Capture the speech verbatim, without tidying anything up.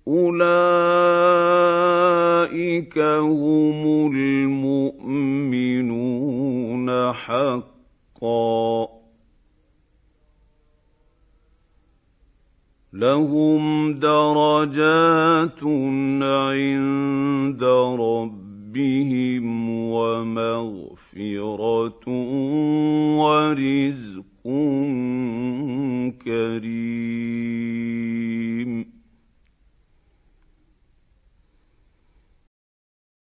أولئك هم المؤمنون حقا لهم درجات عند ربهم ومغفرة ورزق كريم.